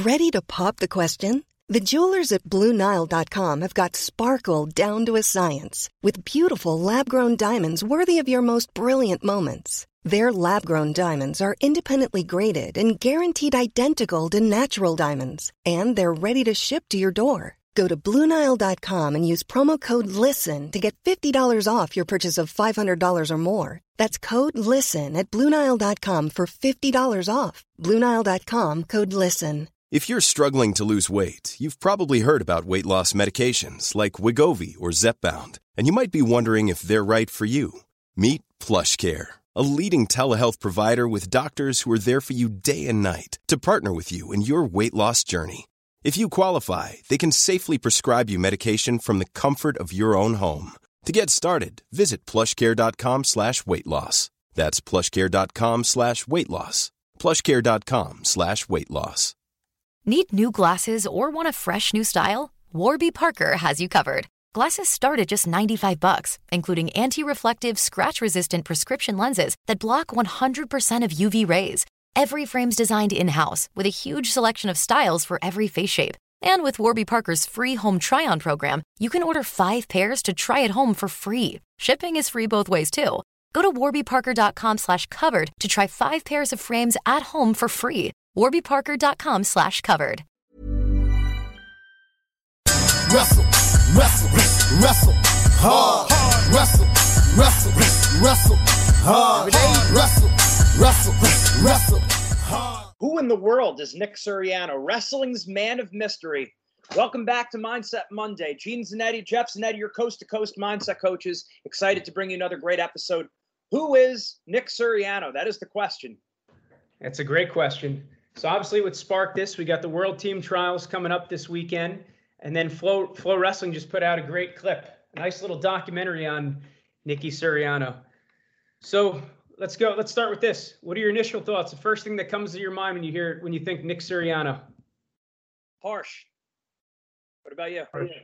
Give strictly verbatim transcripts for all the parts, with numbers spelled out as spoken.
Ready to pop the question? The jewelers at Blue Nile dot com have got sparkle down to a science with beautiful lab-grown diamonds worthy of your most brilliant moments. Their lab-grown diamonds are independently graded and guaranteed identical to natural diamonds, and they're ready to ship to your door. Go to Blue Nile dot com and use promo code LISTEN to get fifty dollars off your purchase of five hundred dollars or more. That's code LISTEN at Blue Nile dot com for fifty dollars off. Blue Nile dot com, code LISTEN. If you're struggling to lose weight, you've probably heard about weight loss medications like Wegovy or Zepbound, and you might be wondering if they're right for you. Meet PlushCare, a leading telehealth provider with doctors who are there for you day and night to partner with you in your weight loss journey. If you qualify, they can safely prescribe you medication from the comfort of your own home. To get started, visit plushcare.com slash weight loss. That's plushcare.com slash weight loss. plushcare.com slash weight loss. Need new glasses or want a fresh new style? Warby Parker has you covered. Glasses start at just ninety-five bucks, including anti-reflective, scratch-resistant prescription lenses that block one hundred percent of U V rays. Every frame's designed in-house with a huge selection of styles for every face shape. And with Warby Parker's free home try-on program, you can order five pairs to try at home for free. Shipping is free both ways, too. Go to warbyparker.com slash covered to try five pairs of frames at home for free. warbyparker.com slash covered. Wrestle, wrestle, wrestle, hard, wrestle, wrestle, wrestle, hard, wrestle, wrestle, wrestle, hard. Who in the world is Nick Suriano, wrestling's man of mystery? Welcome back to Mindset Monday. Gene Zanetti, Jeff Zanetti, your coast-to-coast mindset coaches. Excited to bring you another great episode. Who is Nick Suriano? That is the question. That's a great question. So obviously what sparked this, we got the World Team Trials coming up this weekend. And then Flow, Flow Wrestling just put out a great clip, a nice little documentary on Nicky Suriano. So let's go. Let's start with this. What are your initial thoughts? The first thing that comes to your mind when you hear, when you think Nick Suriano? Harsh. What about you? Harsh,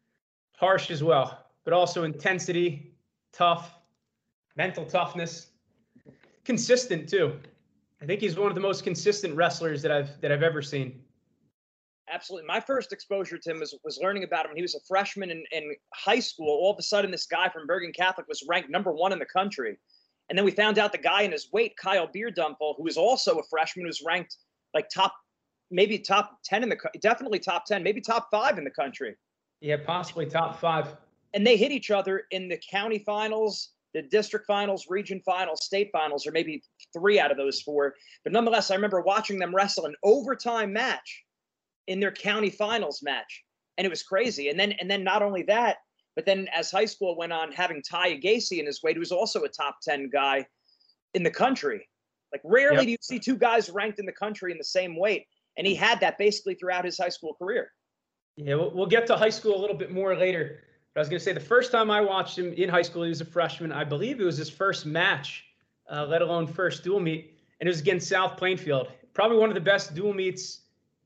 Harsh as well, but also intensity, tough, mental toughness, consistent too. I think he's one of the most consistent wrestlers that I've that I've ever seen. Absolutely. My first exposure to him was, was learning about him when he was a freshman in, in high school. All of a sudden, this guy from Bergen Catholic was ranked number one in the country. And then we found out the guy in his weight, Kyle Beerdumple, who was also a freshman, was ranked like top, maybe top ten in the, definitely top ten, maybe top five in the country. Yeah, possibly top five. And they hit each other in the county finals, the district finals, region finals, state finals, or maybe three out of those four. But nonetheless, I remember watching them wrestle an overtime match in their county finals match. And it was crazy. And then, and then not only that, but then as high school went on, having Ty Gacy in his weight, who was also a top ten guy in the country. Like rarely Yep. do you see two guys ranked in the country in the same weight. And he had that basically throughout his high school career. Yeah, we'll, we'll get to high school a little bit more later. But I was going to say the first time I watched him in high school, he was a freshman. I believe it was his first match, uh, let alone first dual meet. And it was against South Plainfield. Probably one of the best dual meets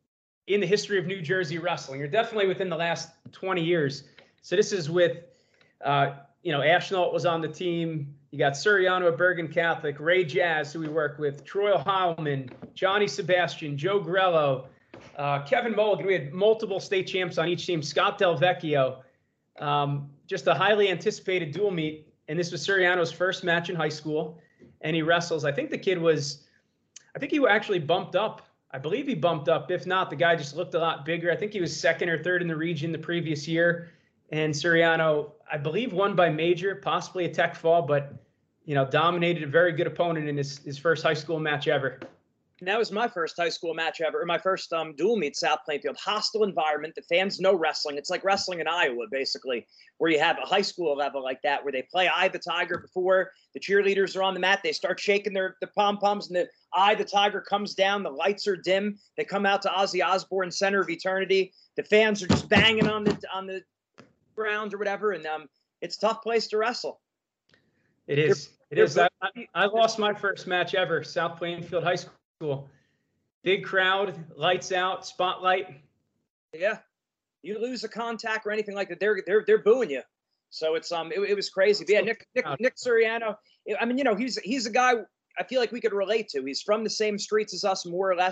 in the history of New Jersey wrestling, or definitely within the last twenty years. So this is with, uh, you know, Ashnault was on the team. You got Suriano at Bergen Catholic, Ray Jazz, who we work with, Troy Heilman, Johnny Sebastian, Joe Grello, uh, Kevin Mulligan. We had multiple state champs on each team, Scott Del Vecchio. Um, just a highly anticipated dual meet. And this was Suriano's first match in high school. And he wrestles. I think the kid was, I think he actually bumped up. I believe he bumped up. If not, the guy just looked a lot bigger. I think he was second or third in the region the previous year. And Suriano, I believe, won by major, possibly a tech fall, but, you know, dominated a very good opponent in his, his first high school match ever. And that was my first high school match ever, or my first um, dual meet, South Plainfield. Hostile environment. The fans know wrestling. It's like wrestling in Iowa, basically, where you have a high school level like that, where they play Eye the Tiger before the cheerleaders are on the mat. They start shaking their the pom-poms, and the Eye the Tiger comes down. The lights are dim. They come out to Ozzy Osbourne, Center of Eternity. The fans are just banging on the on the ground or whatever, and um, it's a tough place to wrestle. It is. It is. I, I lost my first match ever, South Plainfield High School. Big crowd, lights out, spotlight. Yeah, you lose a contact or anything like that, they're they're they're booing you. So it's um it, it was crazy. But yeah, Nick Nick Nick Suriano. I mean, you know, he's he's a guy I feel like we could relate to. He's from the same streets as us, more or less,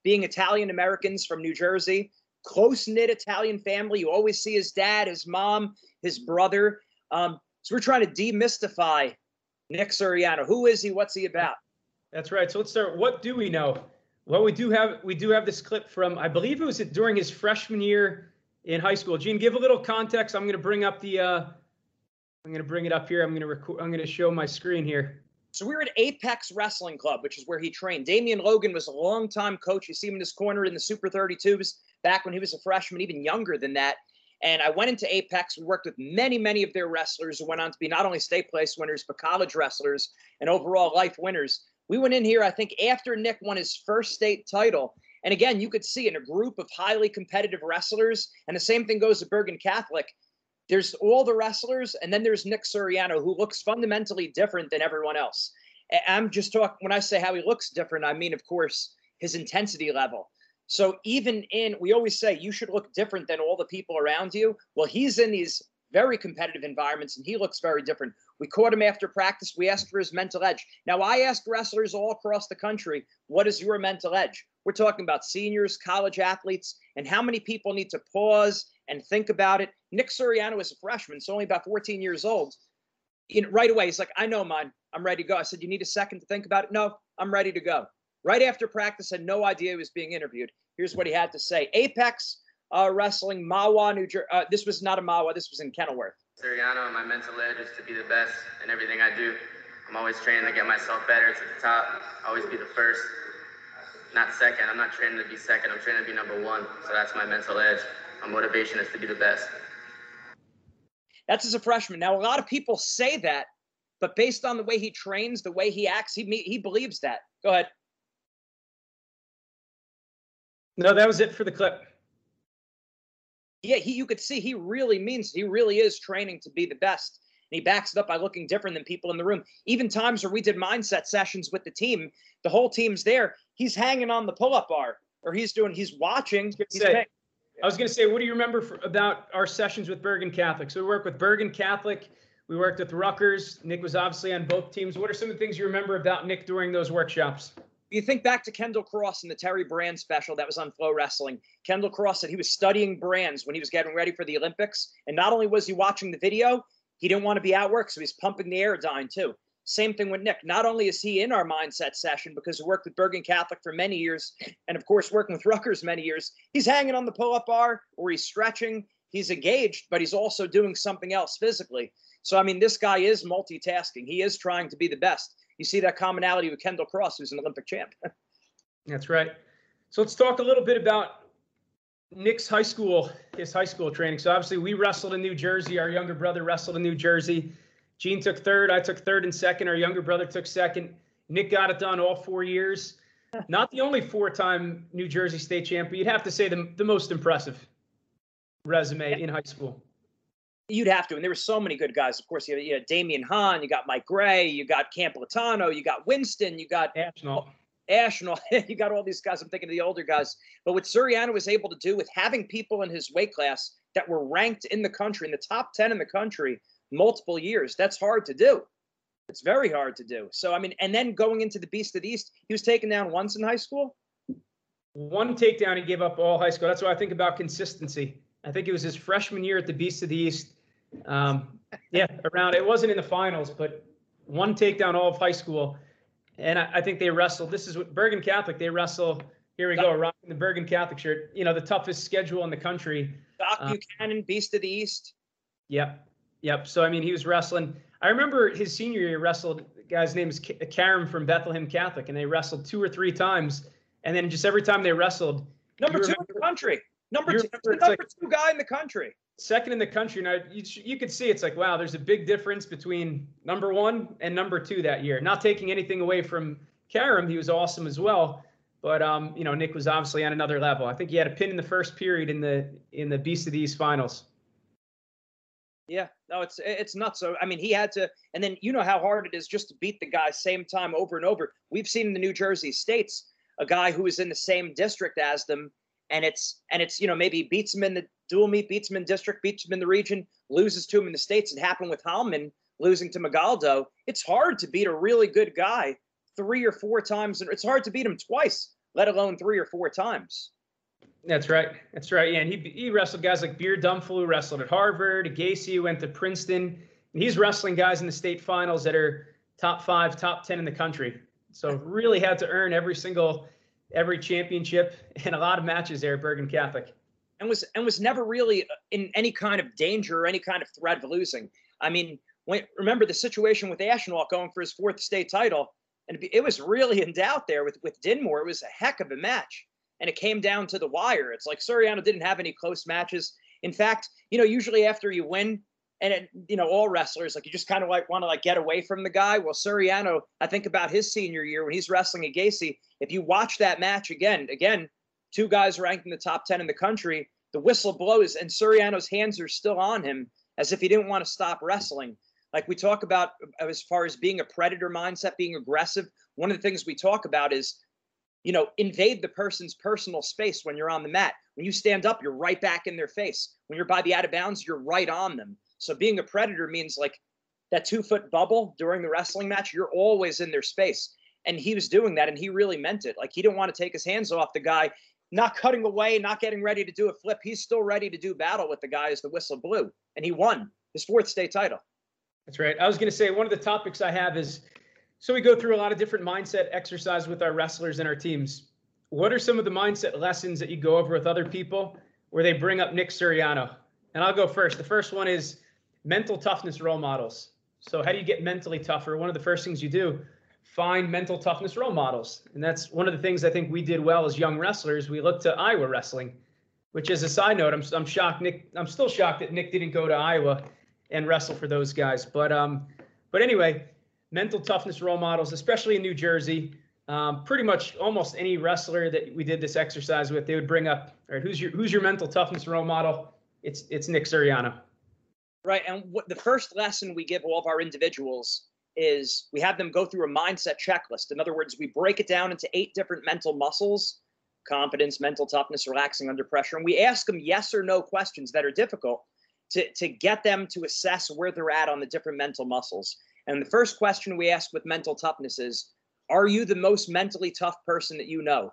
being Italian Americans from New Jersey, close-knit Italian family. You always see his dad, his mom, his brother. Um, so we're trying to demystify Nick Suriano. Who is he? What's he about? That's right. So let's start. What do we know? Well, we do have we do have this clip from, I believe it was during his freshman year in high school. Gene, give a little context. I'm going to bring up the. Uh, I'm going to bring it up here. I'm going to record. I'm going to show my screen here. So we were at Apex Wrestling Club, which is where he trained. Damian Logan was a longtime coach. You see him in his corner in the Super thirty-twos back when he was a freshman, even younger than that. And I went into Apex. We worked with many, many of their wrestlers who went on to be not only state place winners, but college wrestlers and overall life winners. We went in here, I think, after Nick won his first state title. And again, you could see in a group of highly competitive wrestlers, and the same thing goes to Bergen Catholic. There's all the wrestlers, and then there's Nick Suriano, who looks fundamentally different than everyone else. I'm just talking, when I say how he looks different, I mean, of course, his intensity level. So even in, we always say you should look different than all the people around you. Well, he's in these very competitive environments, and he looks very different. We caught him after practice. We asked for his mental edge. Now, I asked wrestlers all across the country, what is your mental edge? We're talking about seniors, college athletes, and how many people need to pause and think about it. Nick Suriano is a freshman, so only about fourteen years old. You know, right away, he's like, I know mine. I'm ready to go. I said, you need a second to think about it? No, I'm ready to go. Right after practice, had no idea he was being interviewed. Here's what he had to say. Apex uh, Wrestling, Mahwah, New Jersey. Uh, this was not a Mahwah. This was in Kenilworth. Suriano, my mental edge is to be the best in everything I do. I'm always training to get myself better to the top, always be the first, not second. I'm not training to be second. I'm training to be number one. So that's my mental edge. My motivation is to be the best. That's as a freshman. Now, a lot of people say that, but based on the way he trains, the way he acts, he he believes that. Go ahead. No, that was it for the clip. Yeah, he, you could see he really means, he really is training to be the best. And he backs it up by looking different than people in the room. Even times where we did mindset sessions with the team, the whole team's there. He's hanging on the pull-up bar, or he's doing, he's watching. He's say, I was going to say, what do you remember for, about our sessions with Bergen Catholic? So we worked with Bergen Catholic. We worked with Rutgers. Nick was obviously on both teams. What are some of the things you remember about Nick during those workshops? You think back to Kendall Cross in the Terry Brand special that was on Flow Wrestling. Kendall Cross said he was studying brands when he was getting ready for the Olympics. And not only was he watching the video, he didn't want to be outworked, so he's pumping the Aerodyne too. Same thing with Nick. Not only is he in our mindset session because we worked with Bergen Catholic for many years, and of course working with Rutgers many years, he's hanging on the pull-up bar or he's stretching. He's engaged, but he's also doing something else physically. So, I mean, this guy is multitasking. He is trying to be the best. You see that commonality with Kendall Cross, who's an Olympic champ. That's right. So let's talk a little bit about Nick's high school, his high school training. So obviously we wrestled in New Jersey. Our younger brother wrestled in New Jersey. Gene took third. I took third and second. Our younger brother took second. Nick got it done all four years. Not the only four-time New Jersey state champ, but you'd have to say the, the most impressive resume in high school. You'd have to. And there were so many good guys. Of course, you had, you had Damian Hahn, you got Mike Gray, you got Camp Latano, you got Winston, you got Ashnault. Ashnault. You got all these guys. I'm thinking of the older guys. But what Suriano was able to do with having people in his weight class that were ranked in the country, in the top ten in the country, multiple years, that's hard to do. It's very hard to do. So, I mean, and then going into the Beast of the East, he was taken down once in high school? One takedown, he gave up all high school. That's what I think about consistency. I think it was his freshman year at the Beast of the East. Um, yeah, around, it wasn't in the finals, but one takedown all of high school. And I, I think they wrestled. This is what Bergen Catholic, they wrestle. Here we go, rocking the Bergen Catholic shirt. You know, the toughest schedule in the country. Doc uh, Buchanan, Beast of the East. Yep. Yep. So, I mean, he was wrestling. I remember his senior year, wrestled, the guy's name is Karam from Bethlehem Catholic, and they wrestled two or three times. And then just every time they wrestled. Number two remember, in the country. Number two, the number like, two guy in the country. Second in the country. Now, you, you could see it's like, wow, there's a big difference between number one and number two that year. Not taking anything away from Karam. He was awesome as well. But, um, you know, Nick was obviously on another level. I think he had a pin in the first period in the in the Beast of the East finals. Yeah, no, it's it's nuts. So, I mean, he had to, and then you know how hard it is just to beat the guy same time over and over. We've seen in the New Jersey States a guy who is in the same district as them, and it's, and it's, you know, maybe beats him in the dual meet, beats him in district, beats him in the region, loses to him in the States. It happened with Hallman losing to Magaldo. It's hard to beat a really good guy three or four times. And it's hard to beat him twice, let alone three or four times. That's right. That's right. Yeah, and he he wrestled guys like Beer Dumflu, who wrestled at Harvard, Gacy, who went to Princeton, and he's wrestling guys in the state finals that are top five, top ten in the country. So really had to earn every single, every championship and a lot of matches there at Bergen Catholic. And was and was never really in any kind of danger or any kind of threat of losing. I mean, when, remember the situation with Ashenwalk going for his fourth state title, and it was really in doubt there with with Dinmore. It was a heck of a match. And it came down to the wire. It's like Suriano didn't have any close matches. In fact, you know, usually after you win, and it, you know, all wrestlers, like you just kind of like want to like get away from the guy. Well, Suriano, I think about his senior year when he's wrestling at Gacy. If you watch that match again, again, two guys ranked in the top ten in the country, the whistle blows and Suriano's hands are still on him as if he didn't want to stop wrestling. Like we talk about as far as being a predator mindset, being aggressive. One of the things we talk about is, you know, invade the person's personal space when you're on the mat. When you stand up, you're right back in their face. When you're by the out of bounds, you're right on them. So being a predator means like that two foot bubble during the wrestling match, you're always in their space. And he was doing that and he really meant it. Like he didn't want to take his hands off the guy, not cutting away, not getting ready to do a flip. He's still ready to do battle with the guy as the whistle blew. And he won his fourth state title. That's right. I was going to say one of the topics I have is, so we go through a lot of different mindset exercise with our wrestlers and our teams. What are some of the mindset lessons that you go over with other people where they bring up Nick Suriano? And I'll go first. The first one is mental toughness role models. So how do you get mentally tougher? One of the first things you do, find mental toughness role models. And that's one of the things I think we did well as young wrestlers. We looked to Iowa wrestling, which is a side note. I'm, I'm shocked. Nick, I'm still shocked that Nick didn't go to Iowa and wrestle for those guys. But, um, but anyway, mental toughness role models, especially in New Jersey. Um, pretty much almost any wrestler that we did this exercise with, they would bring up, all right, who's your who's your mental toughness role model? It's it's Nick Suriano. Right, and what the first lesson we give all of our individuals is we have them go through a mindset checklist. In other words, we break it down into eight different mental muscles: confidence, mental toughness, relaxing under pressure, and we ask them yes or no questions that are difficult to to get them to assess where they're at on the different mental muscles. And the first question we ask with mental toughness is, are you the most mentally tough person that you know?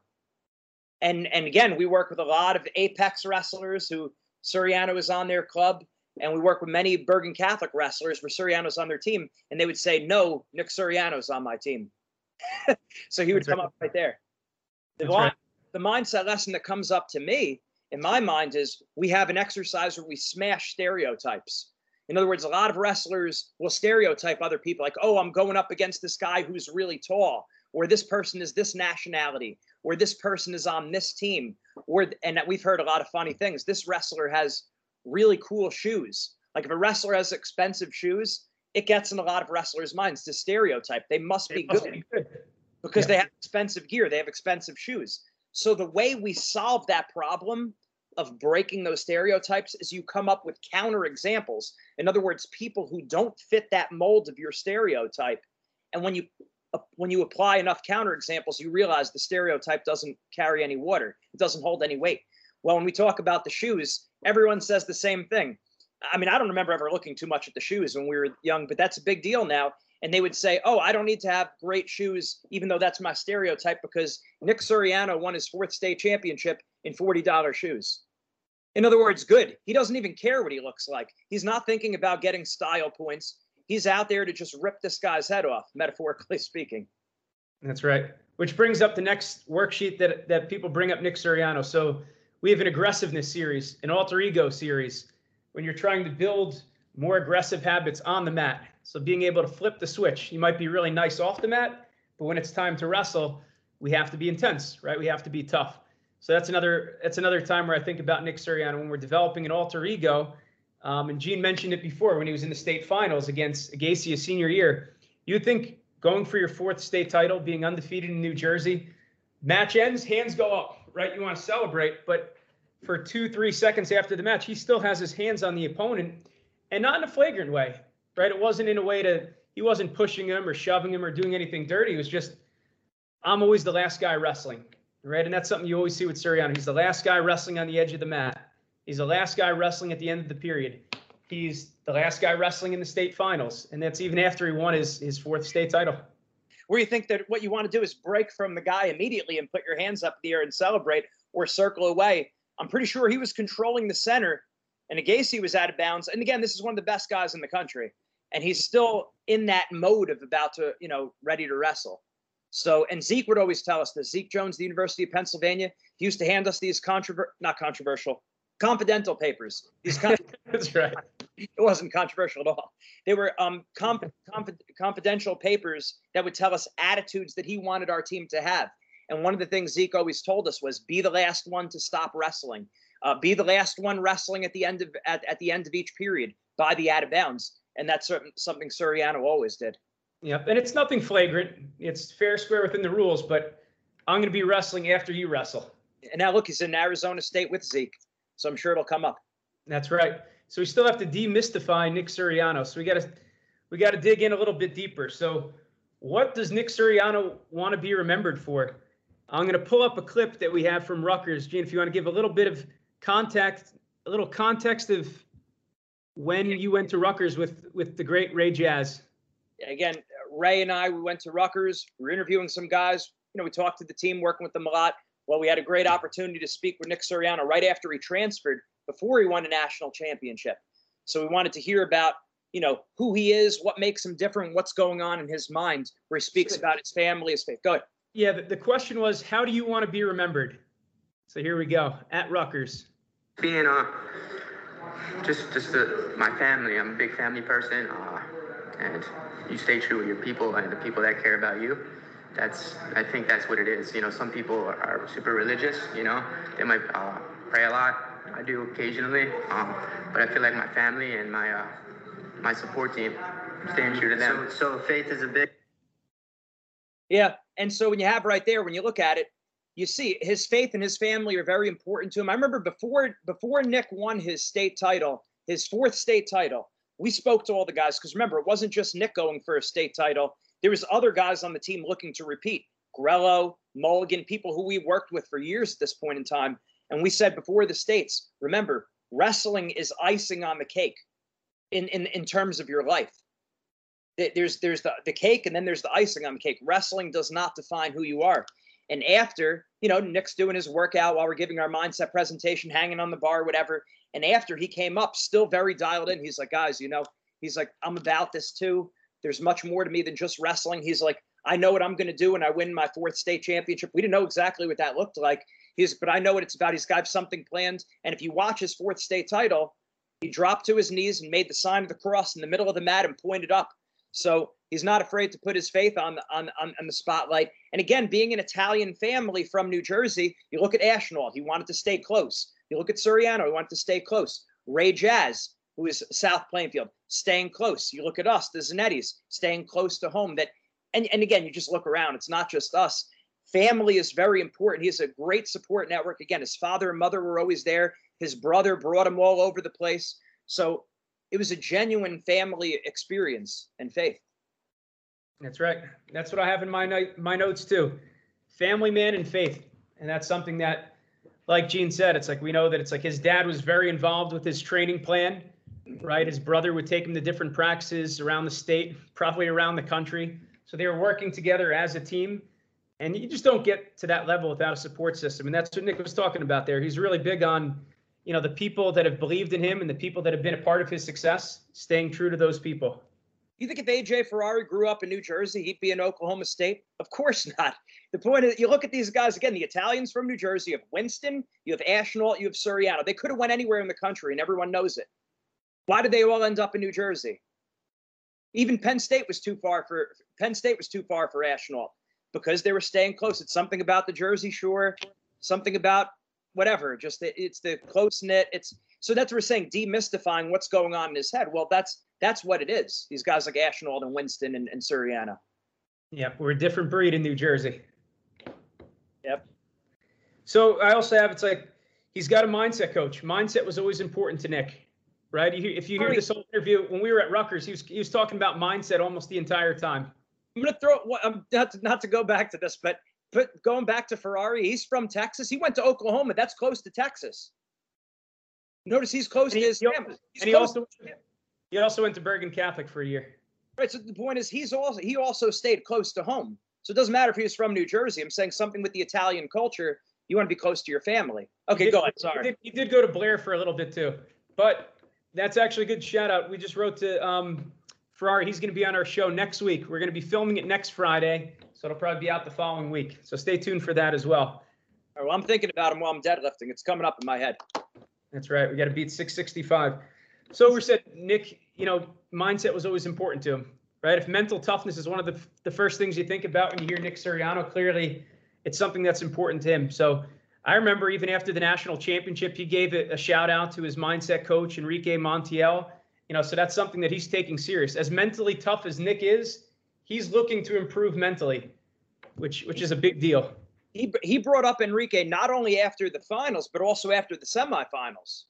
And and again, we work with a lot of Apex wrestlers who Suriano is on their club, and we work with many Bergen Catholic wrestlers where Suriano's on their team, and they would say, no, Nick Suriano's on my team. So he would That's come right. up right there. The, line, right. the mindset lesson that comes up to me, in my mind, is we have an exercise where we smash stereotypes. In other words, a lot of wrestlers will stereotype other people like, oh, I'm going up against this guy who's really tall, or this person is this nationality, or this person is on this team, or, and we've heard a lot of funny things. This wrestler has really cool shoes. Like if a wrestler has expensive shoes, it gets in a lot of wrestlers' minds to stereotype. They must be good, be good. because yeah. they have expensive gear. They have expensive shoes. So the way we solve that problem of breaking those stereotypes is you come up with counter examples. In other words, people who don't fit that mold of your stereotype. And when you uh, when you apply enough counter examples, you realize the stereotype doesn't carry any water. It doesn't hold any weight. Well, when we talk about the shoes, everyone says the same thing. I mean, I don't remember ever looking too much at the shoes when we were young, but that's a big deal now. And they would say, oh, I don't need to have great shoes, even though that's my stereotype, because Nick Suriano won his fourth state championship in forty dollar shoes. In other words, good. He doesn't even care what he looks like. He's not thinking about getting style points. He's out there to just rip this guy's head off, metaphorically speaking. That's right. Which brings up the next worksheet that, that people bring up Nick Suriano. So we have an aggressiveness series, an alter ego series, when you're trying to build more aggressive habits on the mat. So being able to flip the switch. You might be really nice off the mat, but when it's time to wrestle, we have to be intense, right? We have to be tough. So that's another that's another time where I think about Nick Suriano when we're developing an alter ego. Um, and Gene mentioned it before when he was in the state finals against Gacy his senior year. You'd think going for your fourth state title, being undefeated in New Jersey, match ends, hands go up, right? You want to celebrate, but for two, three seconds after the match, he still has his hands on the opponent, and not in a flagrant way, right? It wasn't in a way to, he wasn't pushing him or shoving him or doing anything dirty. It was just, I'm always the last guy wrestling, right? And that's something you always see with Suriano. He's the last guy wrestling on the edge of the mat. He's the last guy wrestling at the end of the period. He's the last guy wrestling in the state finals. And that's even after he won his, his fourth state title. where you think that what you want to do is break from the guy immediately and put your hands up in the air and celebrate or circle away. I'm pretty sure he was controlling the center, and Agassi was out of bounds. And again, this is one of the best guys in the country, and he's still in that mode of about to, you know, ready to wrestle. So, and Zeke would always tell us this. Zeke Jones, the University of Pennsylvania, he used to hand us these controver- not controversial, confidential papers. These con- That's right. It wasn't controversial at all. They were um, comp- comp- confidential papers that would tell us attitudes that he wanted our team to have. And one of the things Zeke always told us was, be the last one to stop wrestling. Uh, be the last one wrestling at the end of at, at the end of each period by the out of bounds. And that's something Suriano always did. Yep, and it's nothing flagrant. It's fair, square within the rules, but I'm going to be wrestling after you wrestle. And now look, he's in Arizona State with Zeke, so I'm sure it'll come up. That's right. So we still have to demystify Nick Suriano. So we got to we got to dig in a little bit deeper. So what does Nick Suriano want to be remembered for? I'm going to pull up a clip that we have from Rutgers. Gene, if you want to give a little bit of context, a little context of when you went to Rutgers with with the great Ray Jazz. Again, Ray and I, we went to Rutgers. We were interviewing some guys. You know, we talked to the team, working with them a lot. Well, we had a great opportunity to speak with Nick Suriano right after he transferred, before he won a national championship. So we wanted to hear about, you know, who he is, what makes him different, what's going on in his mind, where he speaks about his family, his faith. Go ahead. Yeah, the, the question was, how do you want to be remembered? So here we go, at Rutgers. Being uh, just just uh, my family. I'm a big family person, uh, and you stay true with your people and the people that care about you. That's, I think that's what it is. You know, some people are, are super religious, you know, they might uh, pray a lot. I do occasionally, um, but I feel like my family and my uh, my support team, staying true to them. So, so faith is a big. Yeah, and so when you have right there, when you look at it, you see his faith and his family are very important to him. I remember before before Nick won his state title, his fourth state title, we spoke to all the guys, because remember, it wasn't just Nick going for a state title. There was other guys on the team looking to repeat. Grello, Mulligan, people who we worked with for years at this point in time. And we said before the states, remember, wrestling is icing on the cake in, in, in terms of your life. There's there's the, the cake, and then there's the icing on the cake. Wrestling does not define who you are. And after, you know, Nick's doing his workout while we're giving our mindset presentation, hanging on the bar, whatever. And after he came up, still very dialed in. He's like, guys, you know, he's like, I'm about this too. There's much more to me than just wrestling. He's like, I know what I'm going to do when I win my fourth state championship. We didn't know exactly what that looked like. He's, but I know what it's about. He's got something planned. And if you watch his fourth state title, he dropped to his knees and made the sign of the cross in the middle of the mat and pointed up. So he's not afraid to put his faith on, on, on, on the spotlight. And again, being an Italian family from New Jersey, you look at Ashnault, he wanted to stay close. You look at Suriano, he wanted to stay close. Ray Jazz, who is South Plainfield, staying close. You look at us, the Zanettis, staying close to home. That, and, and again, you just look around. It's not just us. Family is very important. He has a great support network. Again, his father and mother were always there. His brother brought him all over the place. So it was a genuine family experience and faith. That's right. That's what I have in my night, my notes too. Family man and faith. And that's something that, like Gene said, it's like, we know that it's like his dad was very involved with his training plan, right? His brother would take him to different practices around the state, probably around the country. So they were working together as a team. And you just don't get to that level without a support system. And that's what Nick was talking about there. He's really big on, you know, the people that have believed in him and the people that have been a part of his success, staying true to those people. You think if A J Ferrari grew up in New Jersey, he'd be in Oklahoma State? Of course not. The point is, you look at these guys, again, the Italians from New Jersey, you have Winston, you have Ashnault, you have Suriano. They could have went anywhere in the country, and everyone knows it. Why did they all end up in New Jersey? Even Penn State was too far for Penn State was too far for Ashnault, because they were staying close. It's something about the Jersey Shore, something about whatever, just the, it's the close-knit. It's so that's what we're saying, demystifying what's going on in his head. Well, that's that's what it is. These guys like Ashnault and Winston and, and Suriano. Yeah, we're a different breed in New Jersey. Yep. So I also have, it's like, he's got a mindset coach. Mindset was always important to Nick, right? If you hear this whole interview, when we were at Rutgers, he was he was talking about mindset almost the entire time. I'm going to throw, um, not, to, not to go back to this, but, but going back to Ferrari, he's from Texas. He went to Oklahoma. That's close to Texas. Notice he's close and to he, his he family. And he also, he also went to Bergen Catholic for a year. Right. So the point is, he's also he also stayed close to home. So it doesn't matter if he was from New Jersey. I'm saying something with the Italian culture. You want to be close to your family. Okay, did, go ahead. Sorry. He did, he did go to Blair for a little bit too, but that's actually a good shout out. We just wrote to um, Ferrari. He's going to be on our show next week. We're going to be filming it next Friday, so it'll probably be out the following week. So stay tuned for that as well. All right, well, I'm thinking about him while I'm deadlifting. It's coming up in my head. That's right. We got to beat six sixty-five. So we said, Nick, you know, mindset was always important to him, right? If mental toughness is one of the, the first things you think about when you hear Nick Suriano, clearly it's something that's important to him. So I remember even after the national championship, he gave a, a shout out to his mindset coach, Enrique Montiel. You know, so that's something that he's taking serious. As mentally tough as Nick is, he's looking to improve mentally, which which is a big deal. He he brought up Enrique not only after the finals, but also after the semifinals.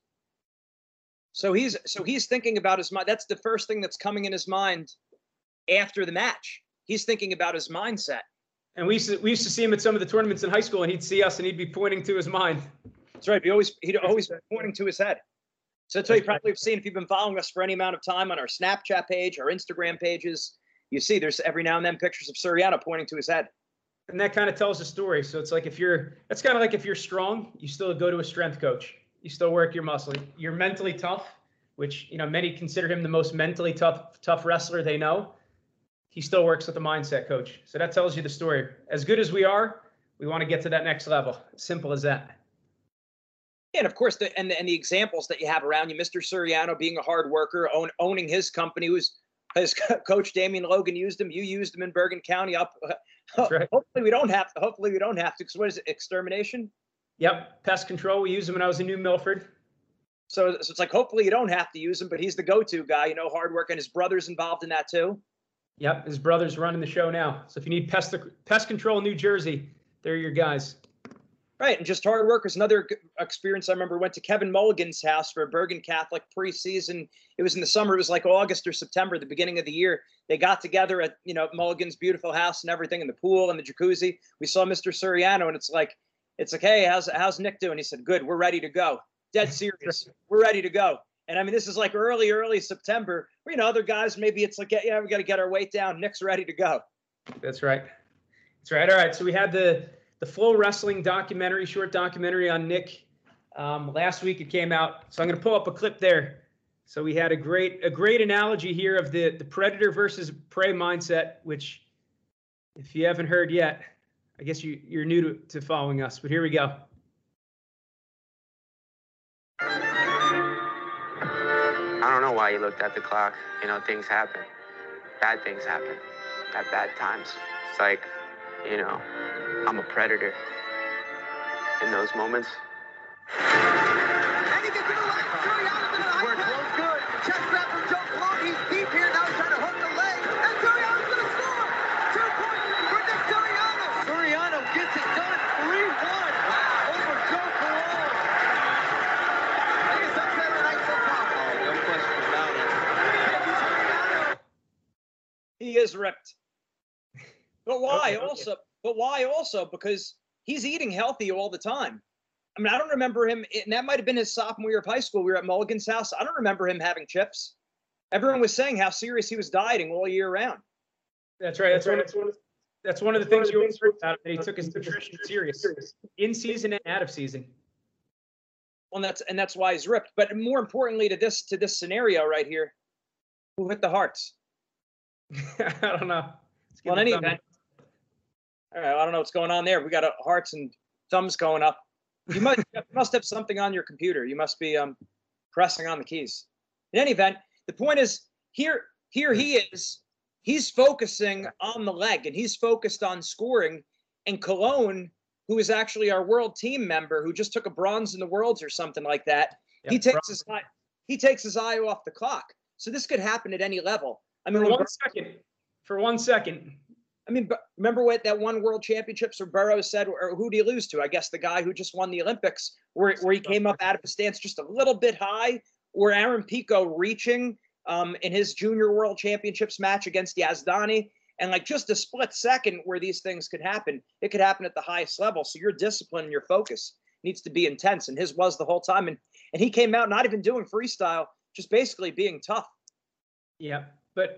So he's so he's thinking about his mind. That's the first thing that's coming in his mind after the match. He's thinking about his mindset. And we used to, we used to see him at some of the tournaments in high school, and he'd see us, and he'd be pointing to his mind. That's right. He always he'd always be pointing to his head. So that's what you probably have seen if you've been following us for any amount of time on our Snapchat page, our Instagram pages. You see, there's every now and then pictures of Suriano pointing to his head. And that kind of tells a story. So it's like if you're, that's kind of like if you're strong, you still go to a strength coach. You still work your muscle. You're mentally tough, which, you know, many consider him the most mentally tough, tough wrestler they know. He still works with a mindset coach. So that tells you the story. As good as we are, we want to get to that next level. Simple as that. And of course, the and the, and the examples that you have around you, Mister Suriano being a hard worker, own, owning his company, who's his coach Damian Logan used him. You used him in Bergen County. Up, That's right. Hopefully we don't have to. Hopefully we don't have to. Because what is it? Extermination. Yep, pest control. We used him when I was in New Milford. So, so it's like hopefully you don't have to use him, but he's the go-to guy. You know, hard work, and his brother's involved in that too. Yep, his brother's running the show now. So if you need pest pest control in New Jersey, they're your guys. Right, and just hard work is another experience. I remember went to Kevin Mulligan's house for a Bergen Catholic preseason. It was in the summer. It was like August or September, the beginning of the year. They got together at, you know, Mulligan's beautiful house and everything, in the pool and the jacuzzi. We saw Mister Suriano, and it's like, it's like, hey, how's how's Nick doing? He said, good, we're ready to go. Dead serious. We're ready to go. And I mean, this is like early, early September. You know, other guys, maybe it's like, yeah, we got to get our weight down. Nick's ready to go. That's right. That's right. All right. So we had the the Flow Wrestling documentary, short documentary on Nick. Um, last week it came out. So I'm going to pull up a clip there. So we had a great a great analogy here of the, the predator versus prey mindset, which if you haven't heard yet, I guess you, you're new to, to following us. But here we go. I don't know why you looked at the clock. You know, things happen. Bad things happen at bad times. It's like, you know, I'm a predator in those moments. And he gets to the leg. Suriano's in the high press. Good. Chest grab from Joe Colon. He's deep here now, trying to hook the leg. And Suriano's going to score. Two points for Nick Suriano. Suriano gets it done. three one over Joe Colon. Biggest upset of the night so far. Oh, no question about it. He is ripped. But why okay, also? Okay. But why also? Because he's eating healthy all the time. I mean, I don't remember him, and that might have been his sophomore year of high school. We were at Mulligan's house. I don't remember him having chips. Everyone was saying how serious he was dieting all year round. That's right. That's, that's, one, of, that's one of the things you always heard about. That he took his nutrition serious, in season and out of season. Well, and that's and that's why he's ripped. But more importantly, to this to this scenario right here, who hit the hearts? I don't know. Well, in any event, all right, I don't know what's going on there. We got a hearts and thumbs going up. You must you must have something on your computer. You must be um pressing on the keys. In any event, the point is here. Here he is. He's focusing on the leg, and he's focused on scoring. And Cologne, who is actually our world team member, who just took a bronze in the worlds or something like that, yep, he takes bronze. his eye. He takes his eye off the clock. So this could happen at any level. I mean, for one second. For one second. I mean, remember what that one World Championships where Burroughs said, or who did he lose to? I guess the guy who just won the Olympics, where where he came up out of his stance just a little bit high, or Aaron Pico reaching um, in his junior World Championships match against Yazdani, and like just a split second where these things could happen. It could happen at the highest level. So your discipline and your focus needs to be intense, and his was the whole time. And and he came out not even doing freestyle, just basically being tough. Yeah, but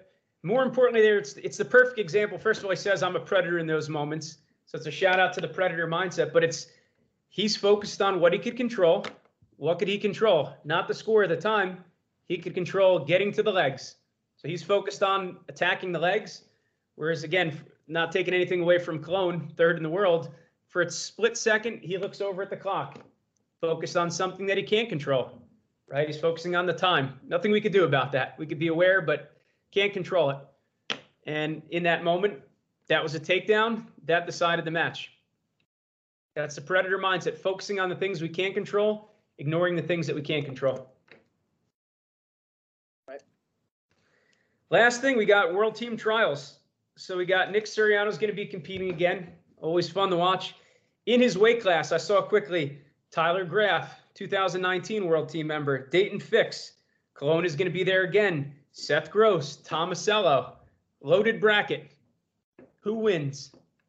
more importantly, there it's it's the perfect example. First of all, he says I'm a predator in those moments, so it's a shout out to the predator mindset. But it's he's focused on what he could control. What could he control? Not the score at the time. He could control getting to the legs. So he's focused on attacking the legs. Whereas again, not taking anything away from Cologne, third in the world, for a split second, he looks over at the clock, focused on something that he can't control. Right? He's focusing on the time. Nothing we could do about that. We could be aware, but can't control it. And in that moment, that was a takedown. That decided the match. That's the predator mindset, focusing on the things we can't control, ignoring the things that we can't control. Right. Last thing, we got World Team Trials. So we got Nick Suriano's going to be competing again. Always fun to watch. In his weight class, I saw quickly Tyler Graff, two thousand nineteen World Team member. Dayton Fix. Cologne is going to be there again. Seth Gross, Tomasello. Loaded bracket. Who wins?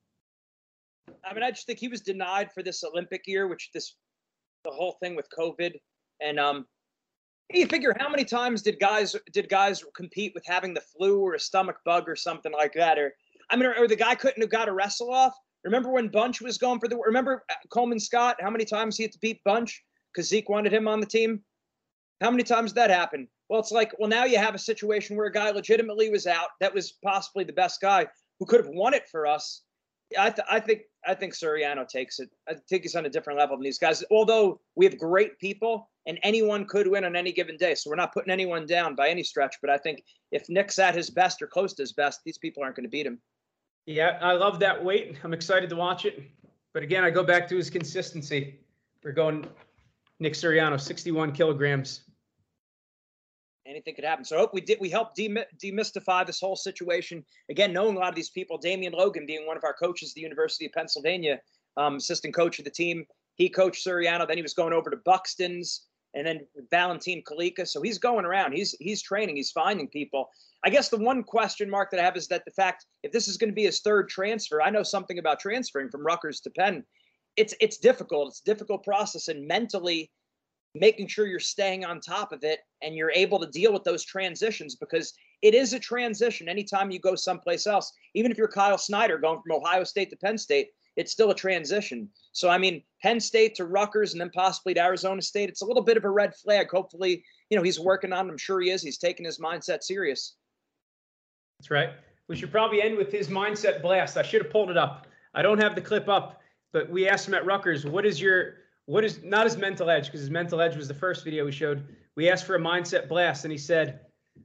I mean, I just think he was denied for this Olympic year, which this the whole thing with COVID. And um, you figure how many times did guys did guys compete with having the flu or a stomach bug or something like that? Or I mean, or, or the guy couldn't have got a wrestle off. Remember when Bunch was going for the? Remember Coleman Scott? How many times he had to beat Bunch because Zeke wanted him on the team? How many times did that happen? Well, it's like, well, now you have a situation where a guy legitimately was out. That was possibly the best guy who could have won it for us. I, th- I think I think Suriano takes it. I think he's on a different level than these guys. Although we have great people and anyone could win on any given day, so we're not putting anyone down by any stretch. But I think if Nick's at his best or close to his best, these people aren't going to beat him. Yeah, I love that weight. I'm excited to watch it. But again, I go back to his consistency. We're going Nick Suriano, sixty-one kilograms. Anything could happen. So I hope we did. We helped demy- demystify this whole situation. Again, knowing a lot of these people, Damian Logan being one of our coaches at the University of Pennsylvania, um, assistant coach of the team. He coached Suriano. Then he was going over to Buxton's and then Valentin Kalika. So he's going around. He's he's training. He's finding people. I guess the one question mark that I have is that the fact, if this is going to be his third transfer, I know something about transferring from Rutgers to Penn. It's it's difficult. It's a difficult process, and mentally making sure you're staying on top of it and you're able to deal with those transitions, because it is a transition anytime you go someplace else. Even if you're Kyle Snyder going from Ohio State to Penn State, it's still a transition. So, I mean, Penn State to Rutgers and then possibly to Arizona State, it's a little bit of a red flag. Hopefully, you know, he's working on it. I'm sure he is. He's taking his mindset serious. That's right. We should probably end with his mindset blast. I should have pulled it up. I don't have the clip up, but we asked him at Rutgers, what is your... What is not his mental edge, because his mental edge was the first video we showed. We asked for a mindset blast, and he said,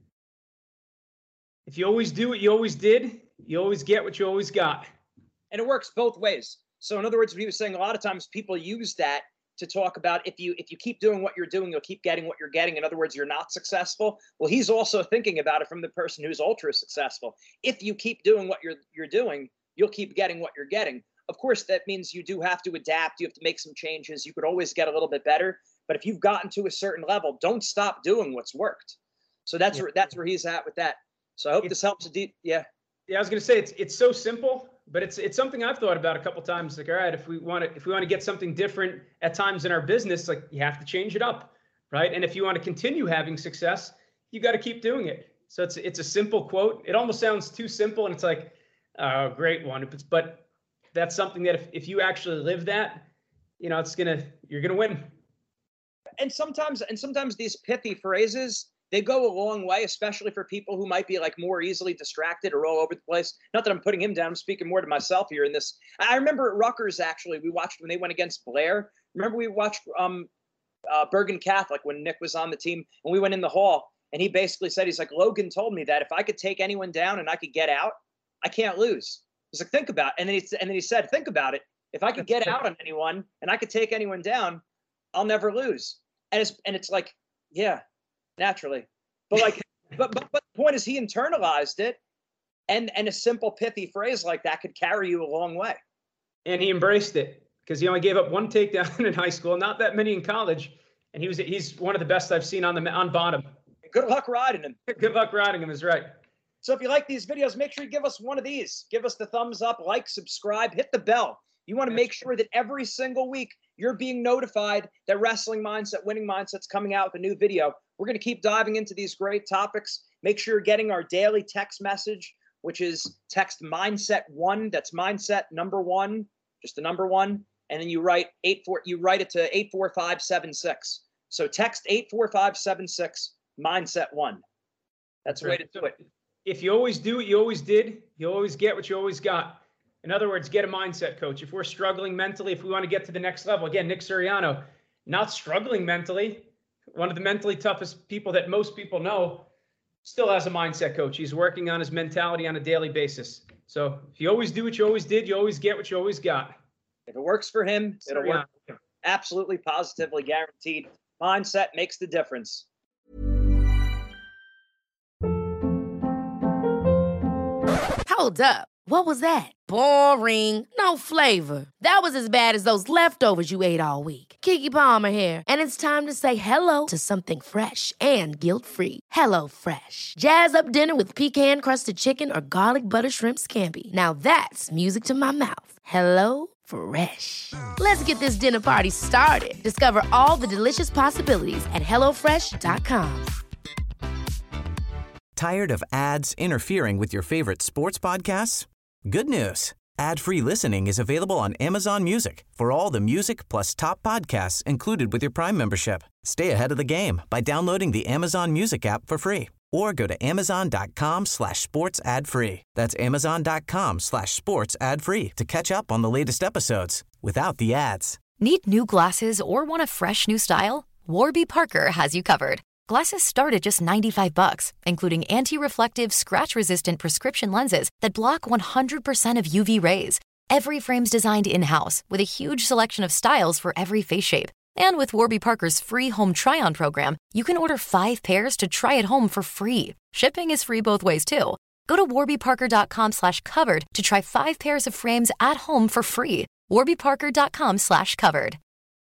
if you always do what you always did, you always get what you always got. And it works both ways. So in other words, what he was saying, a lot of times people use that to talk about if you if you keep doing what you're doing, you'll keep getting what you're getting. In other words, you're not successful. Well, he's also thinking about it from the person who's ultra successful. If you keep doing what you're you're doing, you'll keep getting what you're getting. Of course, that means you do have to adapt. You have to make some changes. You could always get a little bit better. But if you've gotten to a certain level, don't stop doing what's worked. So that's yeah. where that's where he's at with that. So I hope it's, this helps. Deep, yeah. Yeah, I was going to say it's it's so simple, but it's it's something I've thought about a couple times. Like, all right, if we want to if we want to get something different at times in our business, like you have to change it up, right? And if you want to continue having success, you got to keep doing it. So it's it's a simple quote. It almost sounds too simple, and it's like, oh, great one. But that's something that if, if you actually live that, you know, it's gonna you're gonna win. And sometimes and sometimes these pithy phrases, they go a long way, especially for people who might be like more easily distracted or all over the place. Not that I'm putting him down, I'm speaking more to myself here in this. I remember at Rutgers, actually, we watched when they went against Blair. Remember we watched um, uh, Bergen Catholic when Nick was on the team, and we went in the hall, and he basically said, he's like, Logan told me that if I could take anyone down and I could get out, I can't lose. He's like, think about it. And then he, and then he said, think about it. If I could get out on anyone and I could take anyone down, I'll never lose. And it's, and it's like, yeah, naturally. But like, but, but, but the point is he internalized it, and, and a simple pithy phrase like that could carry you a long way. And he embraced it because he only gave up one takedown in high school, not that many in college. And he was, he's one of the best I've seen on the, on bottom. Good luck riding him. Good luck riding him is right. So if you like these videos, make sure you give us one of these. Give us the thumbs up, like, subscribe, hit the bell. You want to make sure that every single week you're being notified that Wrestling Mindset, Winning Mindset's coming out with a new video. We're going to keep diving into these great topics. Make sure you're getting our daily text message, which is text mindset one. That's mindset number one, just the number one. And then you write eight four, you write it to eight four five seven six. So text eight four five seven six, mindset one. That's the way to do it. If you always do what you always did, you always get what you always got. In other words, get a mindset coach. If we're struggling mentally, if we want to get to the next level, again, Nick Suriano, not struggling mentally, one of the mentally toughest people that most people know, still has a mindset coach. He's working on his mentality on a daily basis. So if you always do what you always did, you always get what you always got. If it works for him, it'll work. Absolutely, positively guaranteed. Mindset makes the difference. Hold up. What was that? Boring. No flavor. That was as bad as those leftovers you ate all week. Keke Palmer here. And it's time to say hello to something fresh and guilt-free. Hello Fresh. Jazz up dinner with pecan-crusted chicken or garlic butter shrimp scampi. Now that's music to my mouth. Hello Fresh. Let's get this dinner party started. Discover all the delicious possibilities at hello fresh dot com. Tired of ads interfering with your favorite sports podcasts? Good news. Ad-free listening is available on Amazon Music for all the music plus top podcasts included with your Prime membership. Stay ahead of the game by downloading the Amazon Music app for free or go to amazon.com slash sports ad free. That's amazon.com slash sports ad free to catch up on the latest episodes without the ads. Need new glasses or want a fresh new style? Warby Parker has you covered. Glasses start at just ninety-five bucks, including anti-reflective, scratch-resistant prescription lenses that block one hundred percent of U V rays. Every frame's designed in-house with a huge selection of styles for every face shape. And with Warby Parker's free home try-on program, you can order five pairs to try at home for free. Shipping is free both ways, too. Go to warbyparker.com slash covered to try five pairs of frames at home for free. warbyparker.com slash covered.